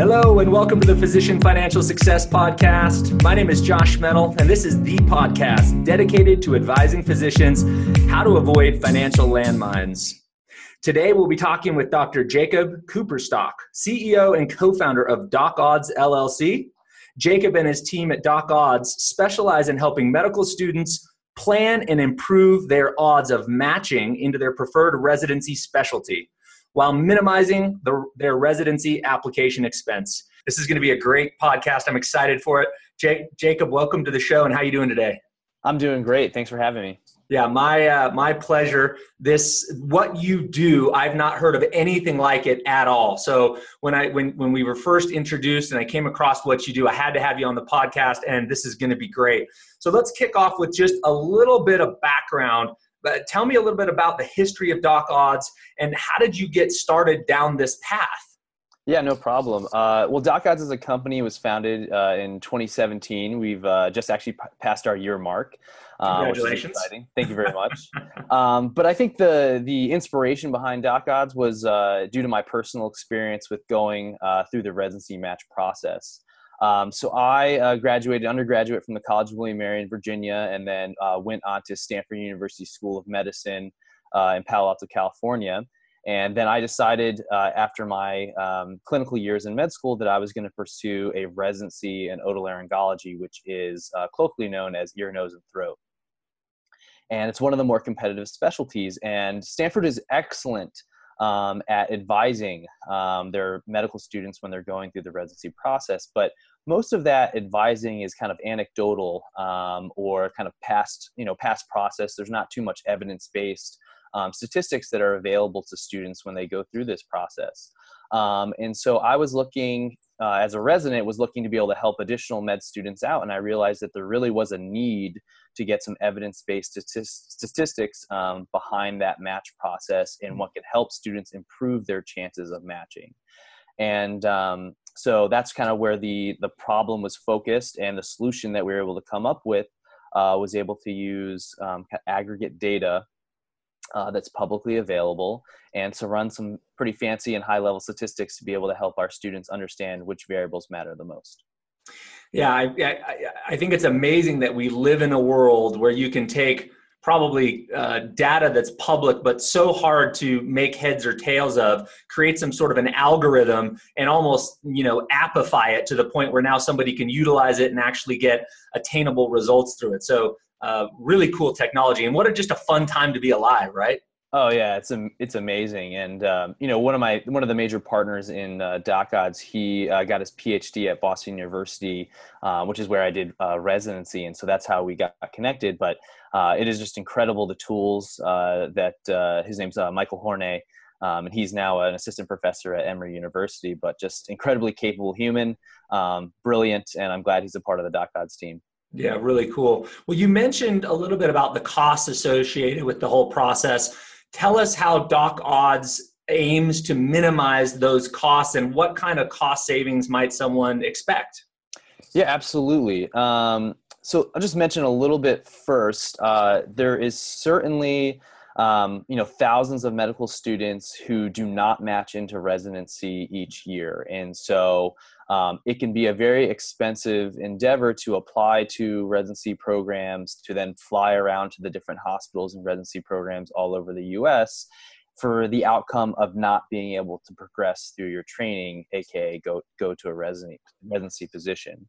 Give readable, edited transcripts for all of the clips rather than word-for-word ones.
Hello and welcome to the Physician Financial Success Podcast. My name is Josh Metal, and this is the podcast dedicated to advising physicians how to avoid financial landmines. Today, we'll be talking with Dr. Jacob Cooperstock, CEO and co-founder of Doc Odds LLC. Jacob and his team at Doc Odds specialize in helping medical students plan and improve their odds of matching into their preferred residency specialty, while minimizing their residency application expense. This is going to be a great podcast. I'm excited for it. Jacob, welcome to the show, and how are you doing today? I'm doing great. Thanks for having me. Yeah, my pleasure. What you do, I've not heard of anything like it at all. So when we were first introduced and I came across what you do, I had to have you on the podcast, and this is going to be great. So let's kick off with just a little bit of background. But tell me a little bit about the history of Doc Odds and how did you get started down this path? Yeah, no problem. Well, Doc Odds as a company was founded in 2017. We've just actually passed our year mark. Congratulations. Which is exciting. Thank you very much. But I think the inspiration behind Doc Odds was due to my personal experience with going through the residency match process. So I graduated undergraduate from the College of William & Mary in Virginia, and then went on to Stanford University School of Medicine in Palo Alto, California. And then I decided after my clinical years in med school that I was going to pursue a residency in otolaryngology, which is colloquially known as ear, nose, and throat. And it's one of the more competitive specialties. And Stanford is excellent at advising their medical students when they're going through the residency process. But most of that advising is kind of anecdotal or kind of past process. There's not too much evidence-based statistics that are available to students when they go through this process. And so I was looking, as a resident, was looking to be able to help additional med students out. And I realized that there really was a need to get some evidence-based statistics behind that match process and what could help students improve their chances of matching. And so that's kind of where the problem was focused, and the solution that we were able to come up with was able to use aggregate data that's publicly available, and to run some pretty fancy and high-level statistics to be able to help our students understand which variables matter the most. Yeah, I think it's amazing that we live in a world where you can take probably data that's public, but so hard to make heads or tails of, create some sort of an algorithm and almost, appify it to the point where now somebody can utilize it and actually get attainable results through it. So really cool technology, and just a fun time to be alive, right? Oh yeah, it's amazing. And one of the major partners in Doc Odds, he got his PhD at Boston University, which is where I did residency, and so that's how we got connected. But it is just incredible, the tools that his name's Michael Horney, and he's now an assistant professor at Emory University. But just incredibly capable human, brilliant, and I'm glad he's a part of the Doc Odds team. Yeah, really cool. Well, you mentioned a little bit about the costs associated with the whole process. Tell us how Doc Odds aims to minimize those costs, and what kind of cost savings might someone expect? Yeah, absolutely. So I'll just mention a little bit first. There is certainly, thousands of medical students who do not match into residency each year. And so it can be a very expensive endeavor to apply to residency programs, to then fly around to the different hospitals and residency programs all over the U.S. for the outcome of not being able to progress through your training, aka go to a residency position.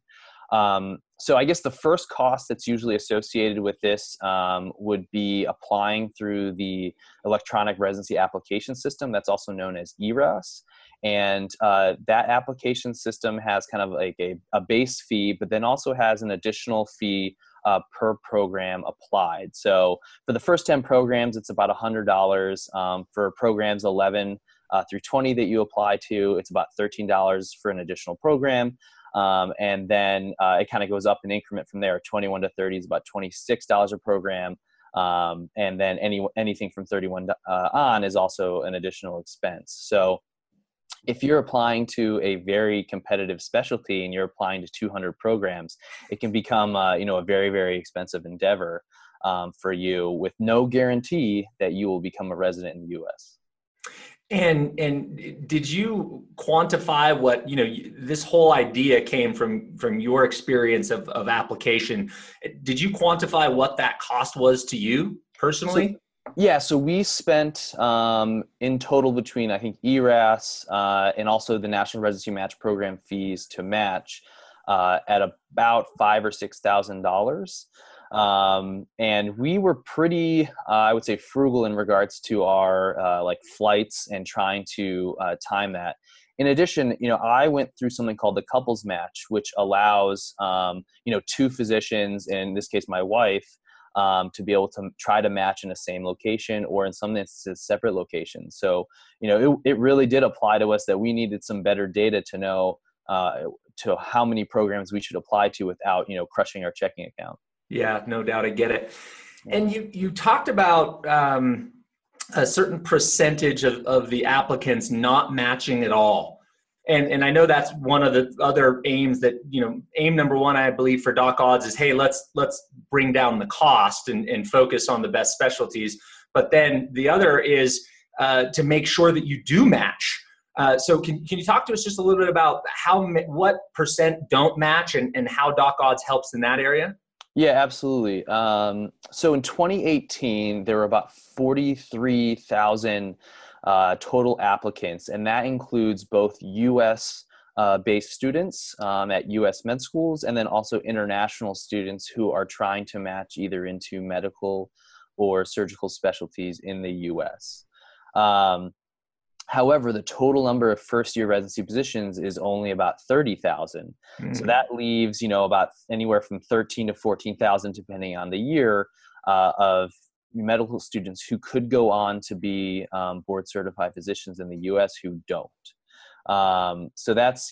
So I guess the first cost that's usually associated with this would be applying through the electronic residency application system that's also known as ERAS. And that application system has kind of like a base fee, but then also has an additional fee per program applied. So for the first 10 programs, it's about $100. For programs 11 through 20 that you apply to, it's about $13 for an additional program. And then it kind of goes up in increment from there. 21 to 30 is about $26 a program. And then anything from 31 on is also an additional expense. So if you're applying to a very competitive specialty and you're applying to 200 programs, it can become a very, very expensive endeavor for you, with no guarantee that you will become a resident in the U.S. And did you quantify what, this whole idea came from your experience of application? Did you quantify what that cost was to you So personally? yeah, so we spent in total between I think ERAS and also the National Residency Match Program fees to match at about $5,000 or $6,000. And we were pretty, I would say, frugal in regards to our like flights and trying to time that. In addition, I went through something called the couples match, which allows, two physicians, in this case, my wife, to be able to try to match in the same location or in some instances separate locations. So, it really did apply to us that we needed some better data to know to how many programs we should apply to without, crushing our checking account. Yeah, no doubt, I get it. And you talked about a certain percentage of the applicants not matching at all. And I know that's one of the other aims that, aim number one, I believe, for DocOdds is, hey, let's bring down the cost and focus on the best specialties. But then the other is to make sure that you do match. So can you talk to us just a little bit about what percent don't match and how DocOdds helps in that area? Yeah, absolutely. So in 2018, there were about 43,000 total applicants, and that includes both U.S. Based students at U.S. med schools, and then also international students who are trying to match either into medical or surgical specialties in the U.S. However, the total number of first-year residency positions is only about 30,000. So that leaves, about anywhere from 13 to 14,000, depending on the year, of medical students who could go on to be board-certified physicians in the U.S. who don't. So that's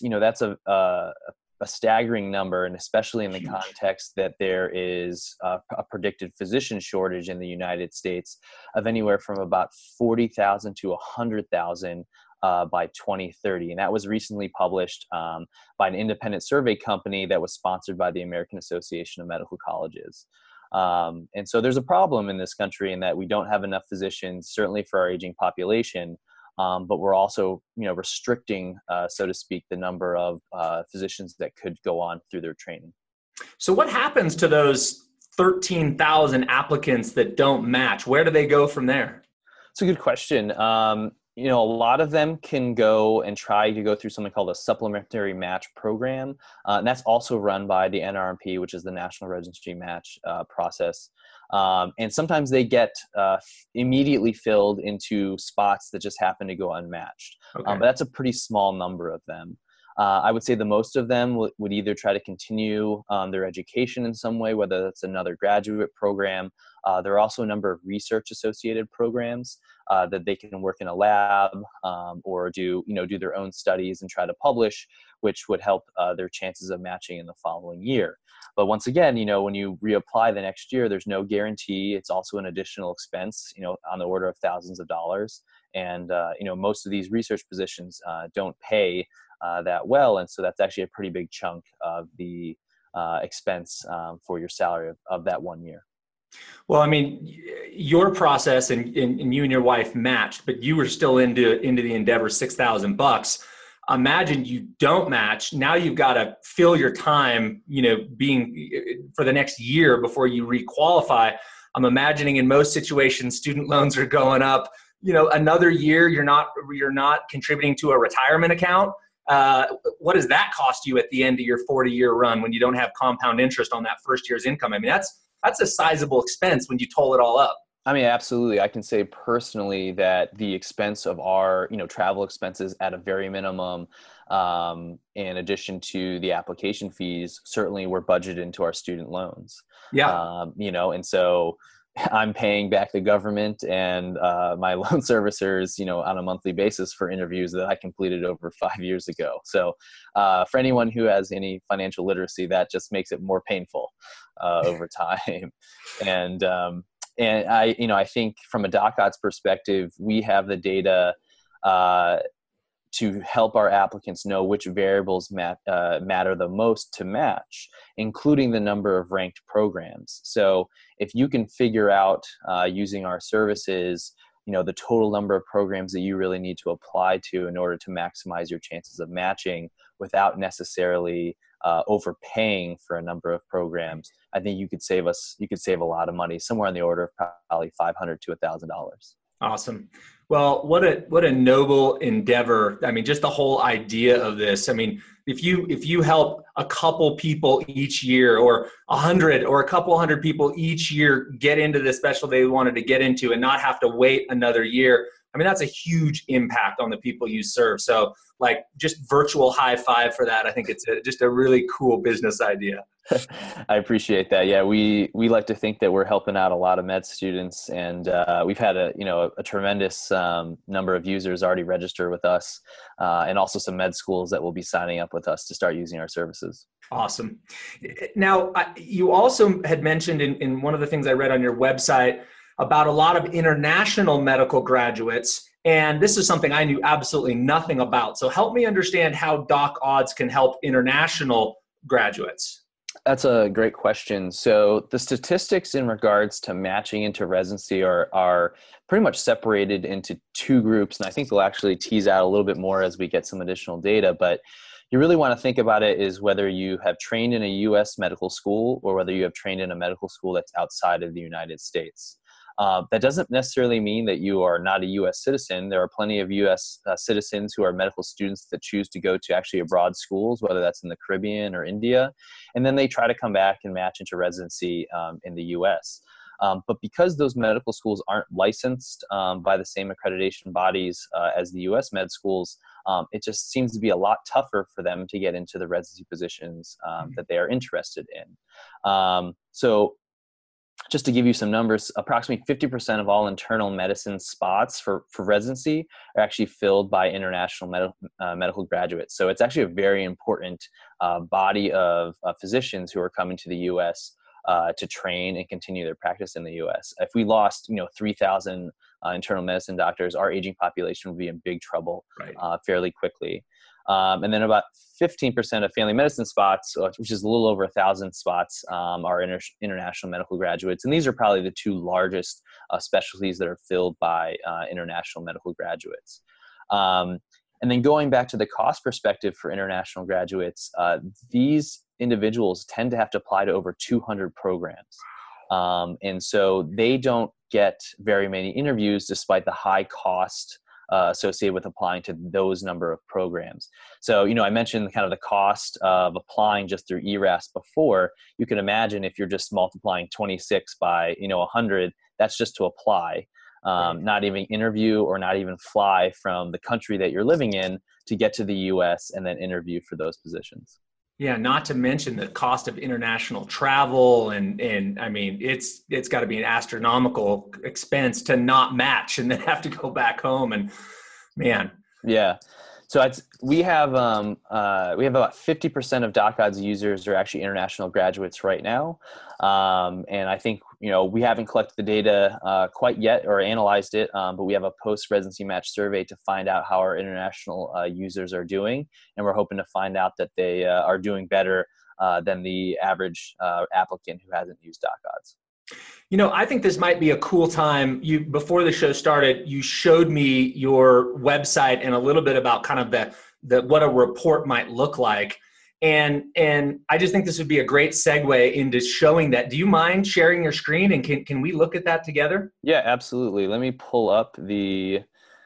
a staggering number, and especially in the context that there is a predicted physician shortage in the United States of anywhere from about 40,000 to 100,000 by 2030. And that was recently published by an independent survey company that was sponsored by the American Association of Medical Colleges. And so there's a problem in this country in that we don't have enough physicians, certainly for our aging population. But we're also, restricting, so to speak, the number of physicians that could go on through their training. So what happens to those 13,000 applicants that don't match? Where do they go from there? It's a good question. A lot of them can go and try to go through something called a supplementary match program. And that's also run by the NRMP, which is the National Residency Match process. And sometimes they get immediately filled into spots that just happen to go unmatched. Okay. But that's a pretty small number of them. I would say the most of them would either try to continue their education in some way, whether that's another graduate program. There are also a number of research-associated programs that they can work in a lab or do their own studies and try to publish, which would help their chances of matching in the following year. But once again, when you reapply the next year, there's no guarantee. It's also an additional expense, on the order of thousands of dollars. And, most of these research positions don't pay that well. And so that's actually a pretty big chunk of the expense for your salary of that 1 year. Well, I mean, your process and you and your wife matched, but you were still into the endeavor, $6,000. Imagine you don't match. Now you've got to fill your time, being for the next year before you requalify. I'm imagining in most situations, student loans are going up. Another year, you're not contributing to a retirement account. What does that cost you at the end of your 40-year run when you don't have compound interest on that first year's income? I mean, that's a sizable expense when you total it all up. I mean, absolutely. I can say personally that the expense of our, travel expenses at a very minimum, in addition to the application fees, certainly were budgeted into our student loans. Yeah. And so I'm paying back the government and my loan servicers, on a monthly basis for interviews that I completed over 5 years ago. So for anyone who has any financial literacy, that just makes it more painful over time. And I think from a DocOdds perspective, we have the data to help our applicants know which variables matter the most to match, including the number of ranked programs. So if you can figure out using our services the total number of programs that you really need to apply to in order to maximize your chances of matching without necessarily overpaying for a number of programs, I think you could save a lot of money, somewhere in the order of probably $500 to $1,000. Awesome. Well, what a noble endeavor. I mean, just the whole idea of this. I mean, if you help a couple people each year, or 100 or a couple hundred people each year get into the specialty they wanted to get into and not have to wait another year, I mean, that's a huge impact on the people you serve. So like, just virtual high five for that. I think it's just a really cool business idea. I appreciate that. Yeah, we like to think that we're helping out a lot of med students, and we've had a tremendous number of users already register with us, and also some med schools that will be signing up with us to start using our services. Awesome. Now, you also had mentioned in one of the things I read on your website about a lot of international medical graduates. And this is something I knew absolutely nothing about. So help me understand how DocOdds can help international graduates. That's a great question. So the statistics in regards to matching into residency are pretty much separated into two groups. And I think they'll actually tease out a little bit more as we get some additional data. But you really want to think about it is whether you have trained in a U.S. medical school or whether you have trained in a medical school that's outside of the United States. That doesn't necessarily mean that you are not a U.S. citizen. There are plenty of U.S. Citizens who are medical students that choose to go to actually abroad schools, whether that's in the Caribbean or India, and then they try to come back and match into residency in the U.S. But because those medical schools aren't licensed by the same accreditation bodies as the U.S. med schools, it just seems to be a lot tougher for them to get into the residency positions that they are interested in. So just to give you some numbers, approximately 50% of all internal medicine spots for residency are actually filled by international medical graduates. So it's actually a very important body of physicians who are coming to the U.S. To train and continue their practice in the U.S. If we lost, 3,000 internal medicine doctors, our aging population would be in big trouble fairly quickly. And then about 15% of family medicine spots, which is a little over 1,000 spots, are international medical graduates. And these are probably the two largest specialties that are filled by international medical graduates. And then going back to the cost perspective for international graduates, these individuals tend to have to apply to over 200 programs. And so they don't get very many interviews despite the high cost associated with applying to those number of programs. So, I mentioned kind of the cost of applying just through ERAS before. You can imagine if you're just multiplying 26 by, 100, that's just to apply, not even interview or not even fly from the country that you're living in to get to the US and then interview for those positions. Yeah, not to mention the cost of international travel, and I mean, it's got to be an astronomical expense to not match and then have to go back home. And man, yeah. So we have about 50% of DocOdds users are actually international graduates right now, and I think we haven't collected the data quite yet or analyzed it, but we have a post-residency match survey to find out how our international users are doing, and we're hoping to find out that they are doing better than the average applicant who hasn't used DocOdds. I think this might be a cool time. Before the show started, you showed me your website and a little bit about kind of the what a report might look like. And I just think this would be a great segue into showing that. Do you mind sharing your screen, and can we look at that together? Yeah, absolutely. Let me pull up the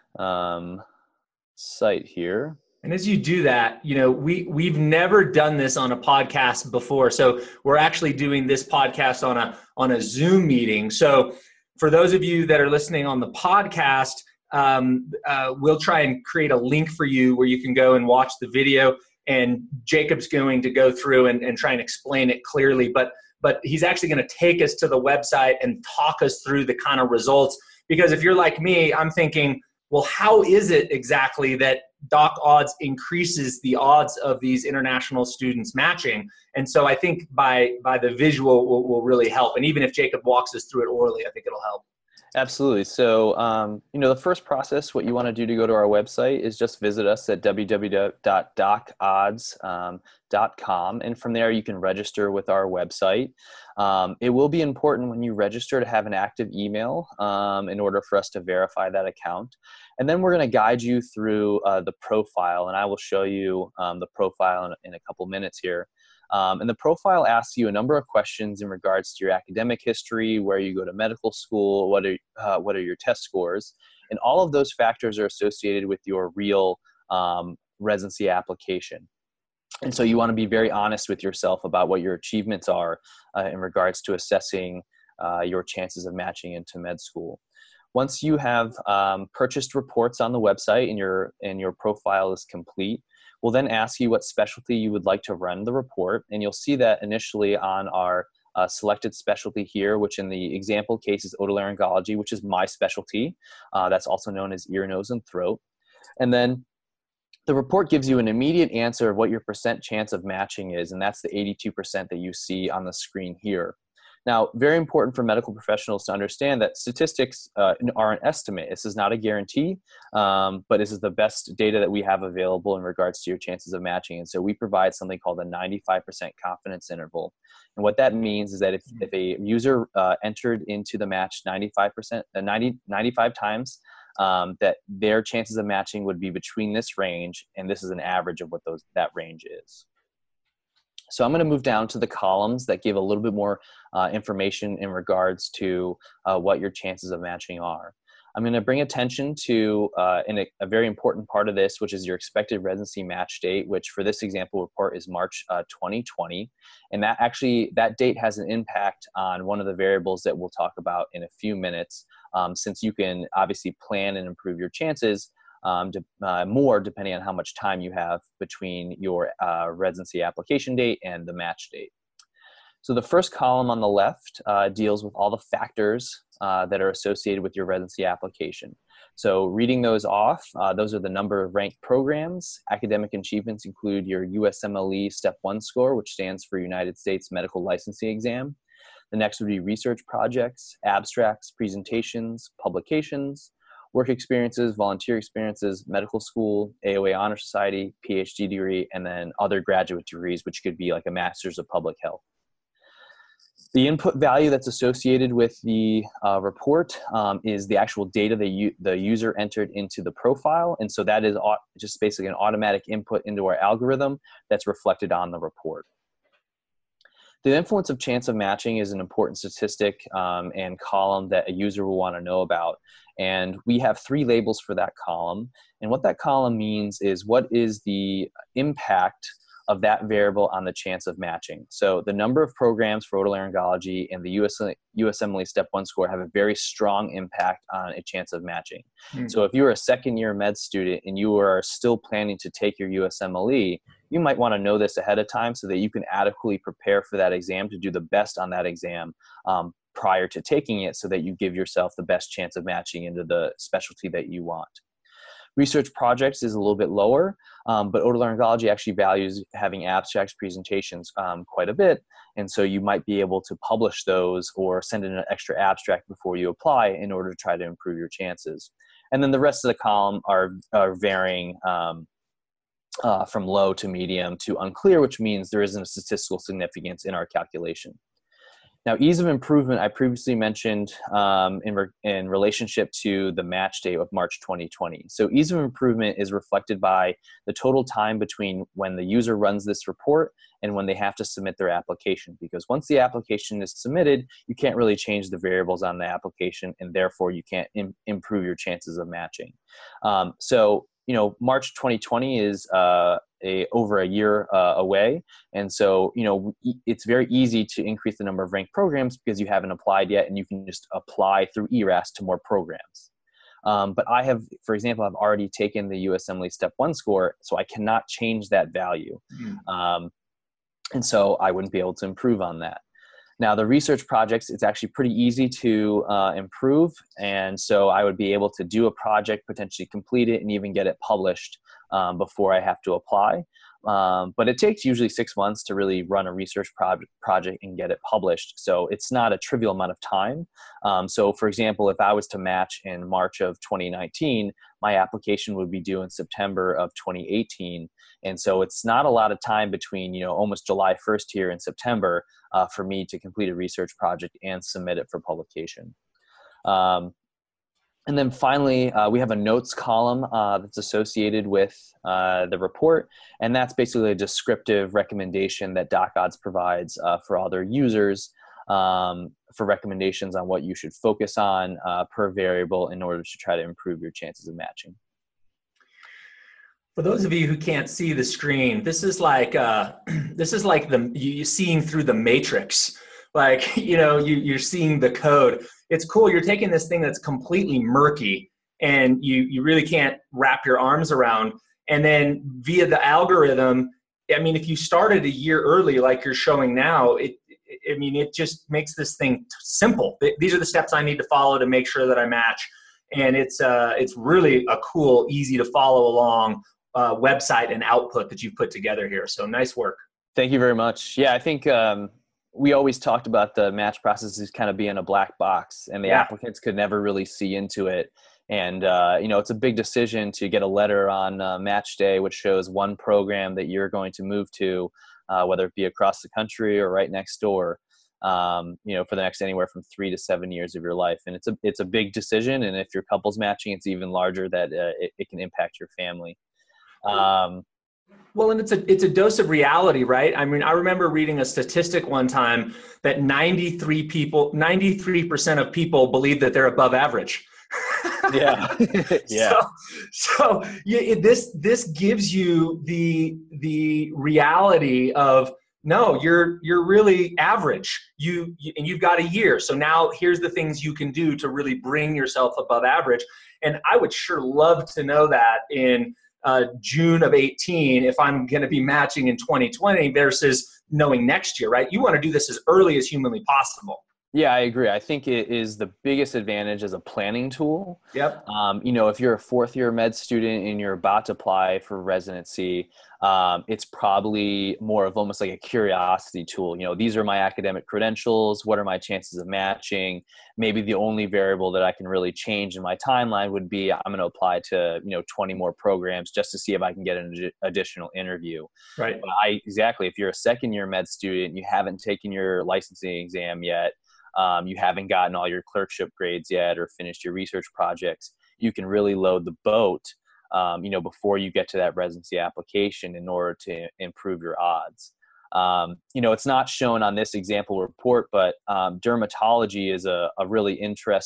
site here. And as you do that, we've never done this on a podcast before. So we're actually doing this podcast on a Zoom meeting. So for those of you that are listening on the podcast, we'll try and create a link for you where you can go and watch the video. And Jacob's going to go through and try and explain it clearly. But he's actually going to take us to the website and talk us through the kind of results. Because if you're like me, I'm thinking, well, how is it exactly that DocOdds increases the odds of these international students matching? And so I think by the visual will really help. And even if Jacob walks us through it orally, I think it'll help. Absolutely. So, the first process, what you want to do to go to our website is just visit us at www.docodds.com. And from there, you can register with our website. It will be important when you register to have an active email in order for us to verify that account. And then we're going to guide you through the profile. And I will show you the profile in a couple minutes here. And the profile asks you a number of questions in regards to your academic history, where you go to medical school, what are your test scores, and all of those factors are associated with your real residency application. And so you want to be very honest with yourself about what your achievements are in regards to assessing your chances of matching into med school. Once you have purchased reports on the website and your profile is complete, we'll then ask you what specialty you would like to run the report. And you'll see that initially on our selected specialty here, which in the example case is otolaryngology, which is my specialty. That's also known as ear, nose, and throat. And then the report gives you an immediate answer of what your percent chance of matching is, and that's the 82% that you see on the screen here. Now, very important for medical professionals to understand that statistics are an estimate. This is not a guarantee, but this is the best data that we have available in regards to your chances of matching. And so we provide something called a 95% confidence interval. And what that means is that if a user entered into the match 95 times, that their chances of matching would be between this range, and this is an average of what that range is. So I'm going to move down to the columns that give a little bit more information in regards to what your chances of matching are. I'm going to bring attention to a very important part of this, which is your expected residency match date, which for this example report is March 2020. And that date has an impact on one of the variables that we'll talk about in a few minutes, since you can obviously plan and improve your chances more depending on how much time you have between your residency application date and the match date. So the first column on the left deals with all the factors that are associated with your residency application. So reading those off, those are the number of ranked programs. Academic achievements include your USMLE Step 1 score, which stands for United States Medical Licensing Exam. The next would be research projects, abstracts, presentations, publications, work experiences, volunteer experiences, medical school, AOA Honor Society, PhD degree, and then other graduate degrees, which could be like a Master's of Public Health. The input value that's associated with the report is the actual data the user entered into the profile. And so that is just basically an automatic input into our algorithm that's reflected on the report. The influence of chance of matching is an important statistic and column that a user will want to know about. And we have 3 labels for that column. And what that column means is what is the impact of that variable on the chance of matching. So the number of programs for otolaryngology and the USMLE Step 1 score have a very strong impact on a chance of matching. So if you're a second-year med student and you are still planning to take your USMLE, you might want to know this ahead of time so that you can adequately prepare for that exam to do the best on that exam prior to taking it, so that you give yourself the best chance of matching into the specialty that you want. Research projects is a little bit lower, but otolaryngology actually values having abstracts presentations quite a bit. And so you might be able to publish those or send in an extra abstract before you apply in order to try to improve your chances. And then the rest of the column are varying from low to medium to unclear, which means there isn't a statistical significance in our calculation. Now, ease of improvement, I previously mentioned in relationship to the match date of March 2020. So ease of improvement is reflected by the total time between when the user runs this report and when they have to submit their application. Because once the application is submitted, you can't really change the variables on the application, and therefore you can't improve your chances of matching. March 2020 is over a year away. And so, it's very easy to increase the number of ranked programs because you haven't applied yet, and you can just apply through ERAS to more programs. But I have, for example, I've already taken the USMLE Step 1 score, so I cannot change that value. And so I wouldn't be able to improve on that. Now, the research projects, it's actually pretty easy to improve. And so I would be able to do a project, potentially complete it, and even get it published before I have to apply. but it takes usually 6 months to really run a research project and get it published. So it's not a trivial amount of time. So for example, if I was to match in March of 2019, my application would be due in September of 2018. And so it's not a lot of time between, almost July 1st here in September for me to complete a research project and submit it for publication. And then finally, we have a notes column that's associated with the report. And that's basically a descriptive recommendation that DocOdds provides for all their users for recommendations on what you should focus on per variable in order to try to improve your chances of matching. For those of you who can't see the screen, this is like you seeing through the matrix. Like, you're seeing the code. It's cool. You're taking this thing that's completely murky and you really can't wrap your arms around. And then via the algorithm, if you started a year early, like you're showing now, it just makes this thing simple. These are the steps I need to follow to make sure that I match. And it's really a cool, easy to follow along website and output that you've put together here. So nice work. Thank you very much. Yeah, I think we always talked about the match process as kind of being a black box, and the applicants could never really see into it. And, it's a big decision to get a letter on match day, which shows one program that you're going to move to, whether it be across the country or right next door, for the next anywhere from 3 to 7 years of your life. And it's a big decision. And if your couple's matching, it's even larger that it can impact your family. Well, and it's a dose of reality, right? I remember reading a statistic one time that 93% of people believe that they're above average. Yeah. Yeah. So this gives you the reality of, no, you're really average. And you've got a year. So now here's the things you can do to really bring yourself above average. And I would sure love to know that in June of 18, if I'm going to be matching in 2020 versus knowing next year, right? You want to do this as early as humanly possible. Yeah, I agree. I think it is the biggest advantage as a planning tool. Yep. If you're a fourth year med student and you're about to apply for residency, it's probably more of almost like a curiosity tool. These are my academic credentials. What are my chances of matching? Maybe the only variable that I can really change in my timeline would be I'm going to apply to, 20 more programs just to see if I can get an additional interview. Right. But if you're a second year med student, you haven't taken your licensing exam yet, you haven't gotten all your clerkship grades yet or finished your research projects, you can really load the boat, before you get to that residency application in order to improve your odds. It's not shown on this example report, but dermatology is a really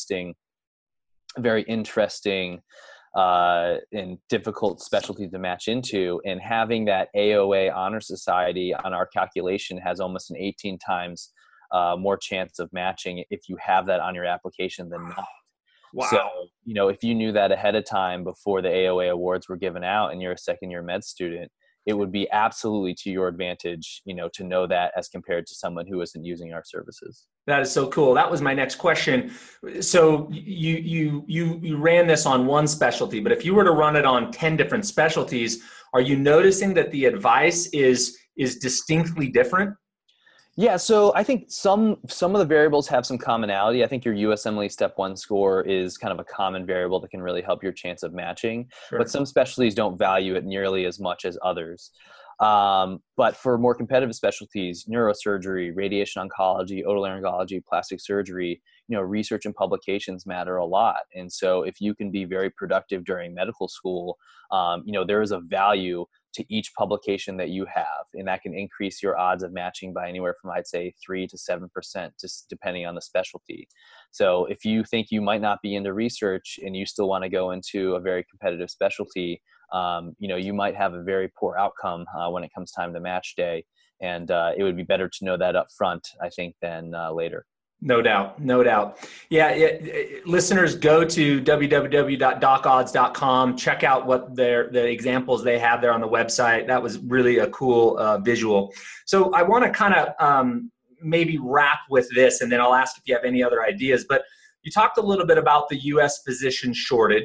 very interesting and difficult specialty to match into. And having that AOA Honor Society on our calculation has almost an 18 times more chance of matching if you have that on your application than not. Wow. So, if you knew that ahead of time before the AOA awards were given out and you're a second year med student, it would be absolutely to your advantage, to know that as compared to someone who isn't using our services. That is so cool. That was my next question. So you ran this on one specialty, but if you were to run it on 10 different specialties, are you noticing that the advice is distinctly different? Yeah, so I think some of the variables have some commonality. I think your USMLE Step 1 score is kind of a common variable that can really help your chance of matching. Sure. But some specialties don't value it nearly as much as others. But for more competitive specialties, neurosurgery, radiation oncology, otolaryngology, plastic surgery, research and publications matter a lot. And so if you can be very productive during medical school, there is a value to each publication that you have, and that can increase your odds of matching by anywhere from, I'd say, 3 to 7%, just depending on the specialty. So if you think you might not be into research and you still want to go into a very competitive specialty, you might have a very poor outcome when it comes time to match day. And it would be better to know that up front, I think, than later. No doubt. Yeah. Listeners, go to www.docodds.com. Check out what the examples they have there on the website. That was really a cool visual. So I want to kind of maybe wrap with this, and then I'll ask if you have any other ideas. But you talked a little bit about the U.S. physician shortage,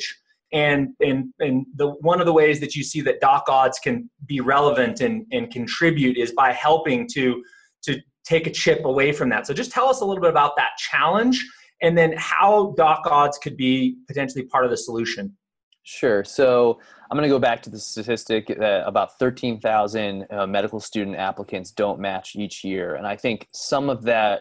And one of the ways that you see that Doc Odds can be relevant and contribute is by helping to take a chip away from that. So just tell us a little bit about that challenge, and then how Doc Odds could be potentially part of the solution. Sure. So I'm going to go back to the statistic that about 13,000 medical student applicants don't match each year. And I think some of that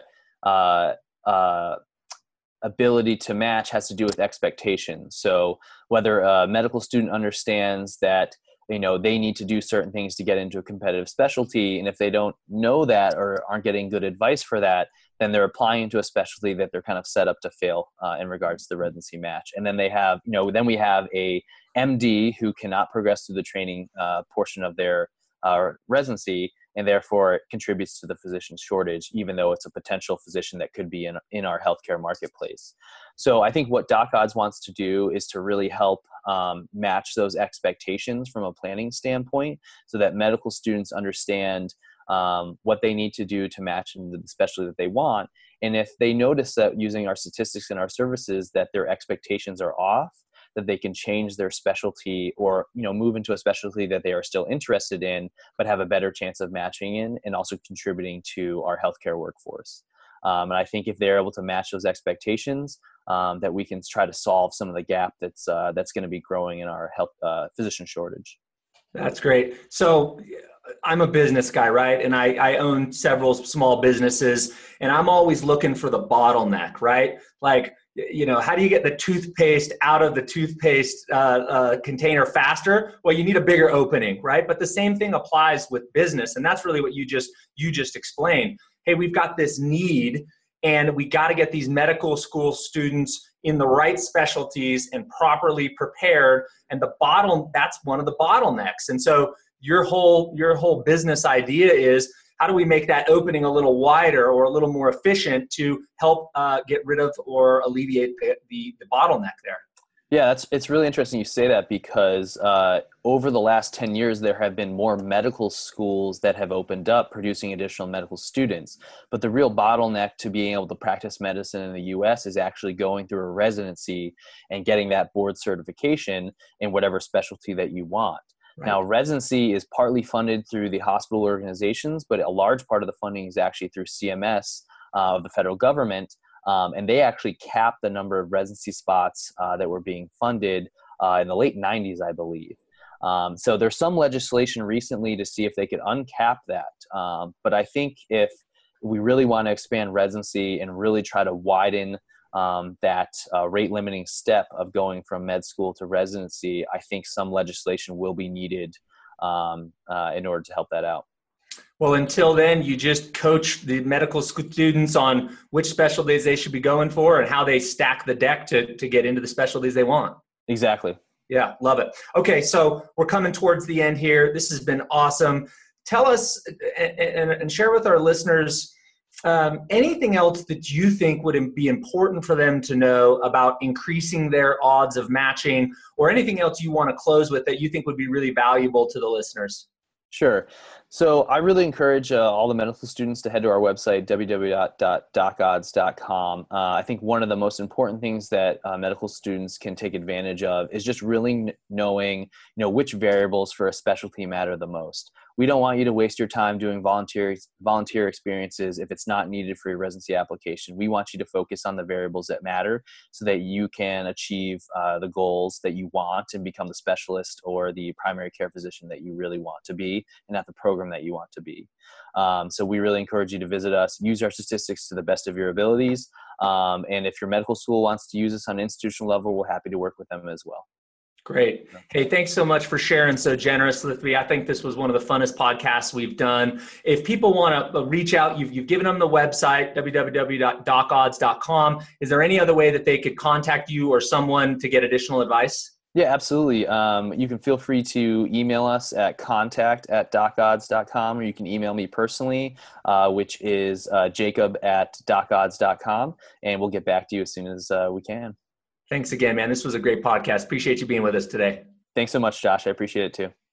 ability to match has to do with expectations. So whether a medical student understands that they need to do certain things to get into a competitive specialty, and if they don't know that or aren't getting good advice for that, then they're applying into a specialty that they're kind of set up to fail in regards to the residency match. And then they have, then we have a MD who cannot progress through the training portion of their residency, and therefore it contributes to the physician shortage, even though it's a potential physician that could be in our healthcare marketplace. So I think what Doc Odds wants to do is to really help match those expectations from a planning standpoint, so that medical students understand what they need to do to match into the specialty that they want. And if they notice that using our statistics and our services that their expectations are off, that they can change their specialty or move into a specialty that they are still interested in but have a better chance of matching in, and also contributing to our healthcare workforce. And I think if they're able to match those expectations, that we can try to solve some of the gap that's going to be growing in our health physician shortage. That's great. So I'm a business guy, right? And I own several small businesses, and I'm always looking for the bottleneck, right? Like, how do you get the toothpaste out of the toothpaste container faster? Well, you need a bigger opening, right? But the same thing applies with business. And that's really what you just explained. Hey, we've got this need, and we got to get these medical school students in the right specialties and properly prepared. And that's one of the bottlenecks. And so your whole business idea is, how do we make that opening a little wider or a little more efficient to help get rid of or alleviate the bottleneck there? Yeah, it's really interesting you say that, because over the last 10 years, there have been more medical schools that have opened up, producing additional medical students. But the real bottleneck to being able to practice medicine in the U.S. is actually going through a residency and getting that board certification in whatever specialty that you want. Right. Now, residency is partly funded through the hospital organizations, but a large part of the funding is actually through CMS of the federal government. And they actually capped the number of residency spots that were being funded in the late 90s, I believe. So there's some legislation recently to see if they could uncap that. But I think if we really want to expand residency and really try to widen that rate limiting step of going from med school to residency, I think some legislation will be needed in order to help that out. Well, until then, you just coach the medical students on which specialties they should be going for and how they stack the deck to get into the specialties they want. Exactly. Yeah, love it. Okay, so we're coming towards the end here. This has been awesome. Tell us and share with our listeners anything else that you think would be important for them to know about increasing their odds of matching, or anything else you want to close with that you think would be really valuable to the listeners. Sure. So I really encourage all the medical students to head to our website, www.dokodds.com. I think one of the most important things that medical students can take advantage of is just really knowing, which variables for a specialty matter the most. We don't want you to waste your time doing volunteer experiences if it's not needed for your residency application. We want you to focus on the variables that matter so that you can achieve the goals that you want and become the specialist or the primary care physician that you really want to be, and at the program that you want to be. So we really encourage you to visit us, use our statistics to the best of your abilities. And if your medical school wants to use us on an institutional level, we're happy to work with them as well. Great. Hey, thanks so much for sharing so generously with me. I think this was one of the funnest podcasts we've done. If people want to reach out, you've given them the website, www.dokodds.com. Is there any other way that they could contact you or someone to get additional advice? Yeah, absolutely. You can feel free to email us at contact@dokodds.com, or you can email me personally, which is jacob@dokodds.com, and we'll get back to you as soon as we can. Thanks again, man. This was a great podcast. Appreciate you being with us today. Thanks so much, Josh. I appreciate it too.